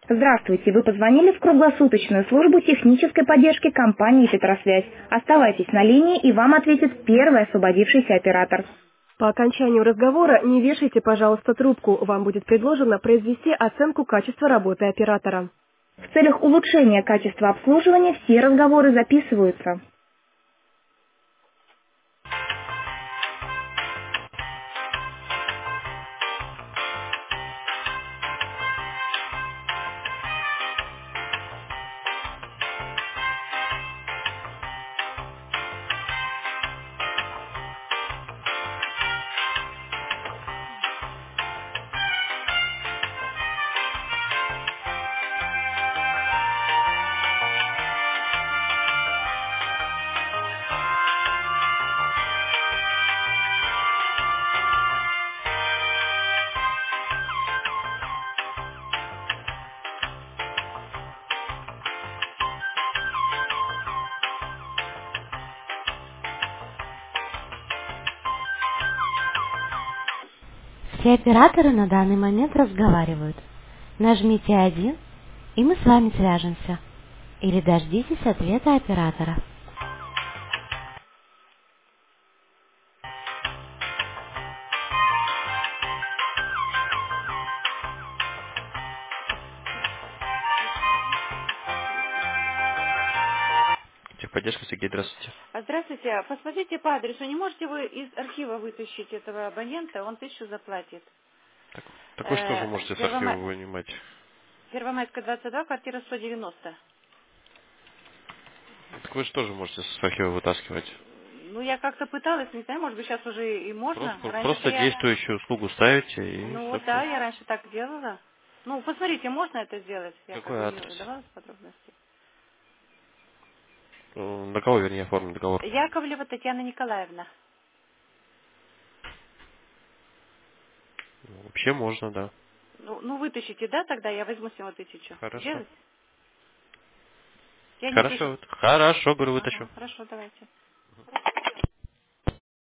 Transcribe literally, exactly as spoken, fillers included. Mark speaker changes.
Speaker 1: Здравствуйте, вы позвонили в круглосуточную службу технической поддержки компании «Петросвязь». Оставайтесь на линии, и вам ответит первый освободившийся оператор. По окончанию разговора не вешайте, пожалуйста, трубку. Вам будет предложено произвести оценку качества работы оператора. В целях улучшения качества обслуживания все разговоры записываются.
Speaker 2: Все операторы на данный момент разговаривают. Нажмите один, и мы с вами свяжемся. Или дождитесь ответа оператора.
Speaker 3: Техподдержка, Сергей, здравствуйте.
Speaker 4: А, Здравствуйте. Посмотрите по адресу. Не можете вы из архива вытащить этого абонента? Он тысячу заплатит.
Speaker 3: Так, так вы что же
Speaker 4: Э,
Speaker 3: можете с архива
Speaker 4: Первомай...
Speaker 3: вынимать?
Speaker 4: Первомайская, двадцать два, квартира сто девяносто.
Speaker 3: Так вы что же можете с архива вытаскивать?
Speaker 4: Ну, я как-то пыталась, не знаю, может быть, сейчас уже и можно.
Speaker 3: Просто,
Speaker 4: Раньше-то
Speaker 3: просто
Speaker 4: я...
Speaker 3: действующую услугу ставите и,
Speaker 4: Ну, да,
Speaker 3: собственно,
Speaker 4: я раньше так делала. Ну, посмотрите, можно это сделать? Я как
Speaker 3: какой
Speaker 4: бы не
Speaker 3: адрес?
Speaker 4: давалась подробности.
Speaker 3: Ну, на кого, вернее, оформлен договор?
Speaker 4: Яковлева Татьяна Николаевна.
Speaker 3: Ну, вообще можно, да.
Speaker 4: Ну, ну, вытащите, да, тогда я возьму с него тысячу.
Speaker 3: Хорошо.
Speaker 4: Сделать? Я не слышу.
Speaker 3: Хорошо, хорошо, говорю, вытащу.
Speaker 4: Ага, хорошо, давайте.